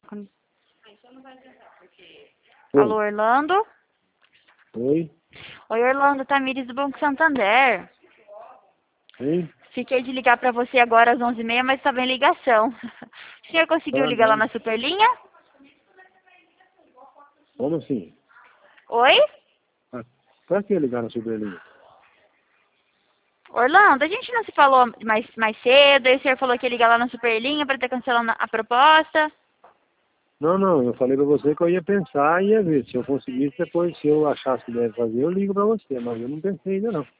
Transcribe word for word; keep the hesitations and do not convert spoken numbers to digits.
Quando- Oi. Alô, Orlando? Oi. Oi, Orlando, Tamires do Banco Santander. Hein? Fiquei de ligar pra você agora às onze e meia, mas estava em ligação. O senhor conseguiu Ah, ligar lá não. na Superlinha? Como assim? Oi? Ah, pra que ligar na Superlinha? Orlando, a gente não se falou mais, mais cedo, aí o senhor falou que ia ligar lá na Superlinha para estar cancelando a proposta. Não, não, eu falei pra você que eu ia pensar e ia ver. Se eu conseguisse, depois, se eu achasse que deve fazer, eu ligo pra você, mas eu não pensei ainda não.